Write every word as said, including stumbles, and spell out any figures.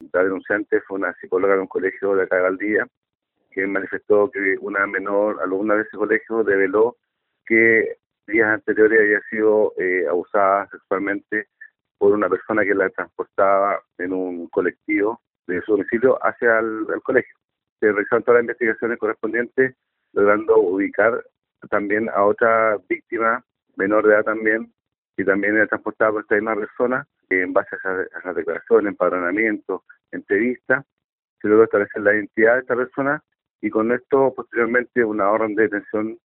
la denunciante fue una psicóloga de un colegio de acá de Valdivia, que manifestó que una menor alumna de ese colegio reveló que días anteriores había sido eh, abusada sexualmente por una persona que la transportaba en un colectivo de su domicilio hacia el, el colegio. Se realizaron todas las investigaciones correspondientes, logrando ubicar también a otra víctima, menor de edad también, que también era transportada por esta misma persona. En base a esas, a esas declaraciones, empadronamiento, entrevista, se logró establecer la identidad de esta persona y con esto posteriormente una orden de detención